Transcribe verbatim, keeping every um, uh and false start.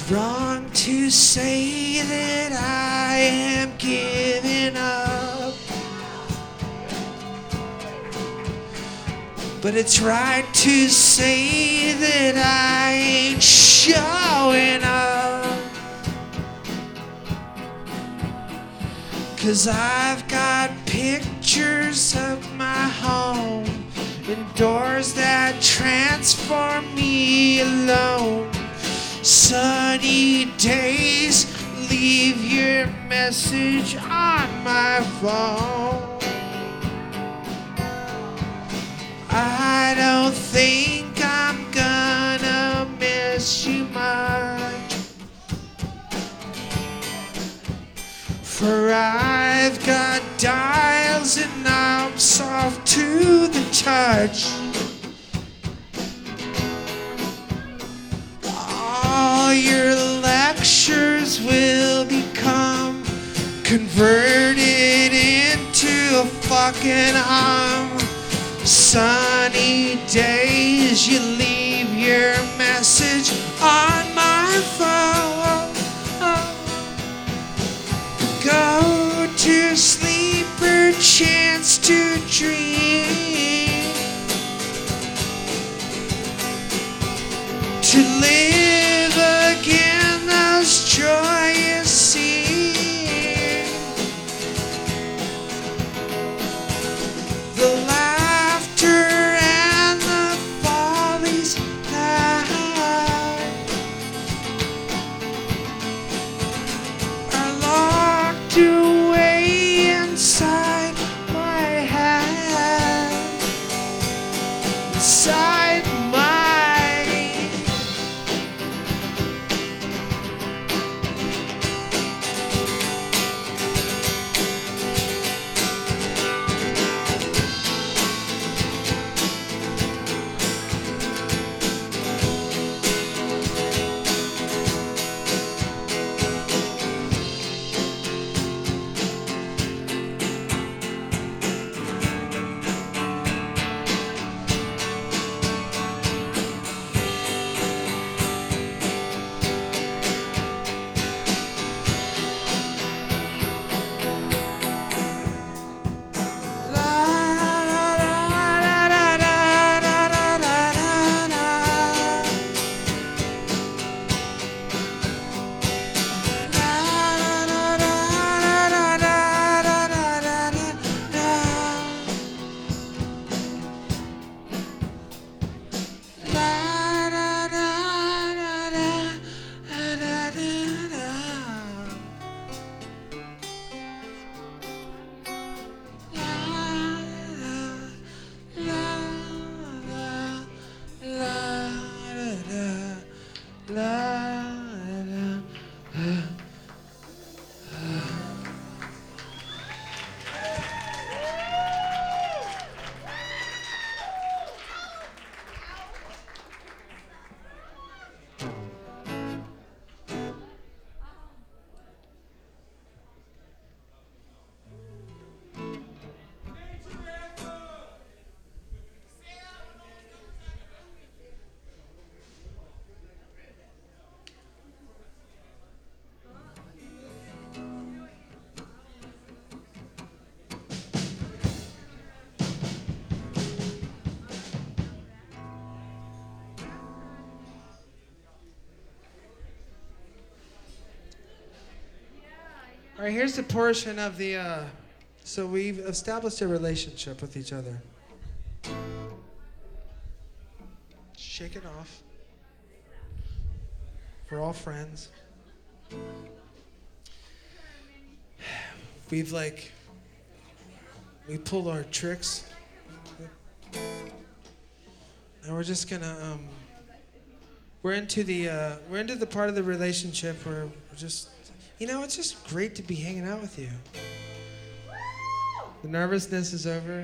wrong to say that I am giving up, but it's right to say that I ain't showing up. 'Cause I've got pictures of my home and doors that transform me alone. Sunny days, leave your message on my phone. I don't think I'm gonna miss you much, for I've got dials and I'm soft to the touch. All your lectures will become converted into a fucking hum. Sunny days, you leave your message on my phone. Go to sleep or chance to dream, to live again those joyous scenes, the laughter and the follies that are locked away inside my head, inside my All right, here's the portion of the, uh, so we've established a relationship with each other. Shake it off. We're all friends. We've like, we pulled our tricks. And we're just gonna, um, we're into the, uh, we're into the part of the relationship where we're just, you know, it's just great to be hanging out with you. The nervousness is over.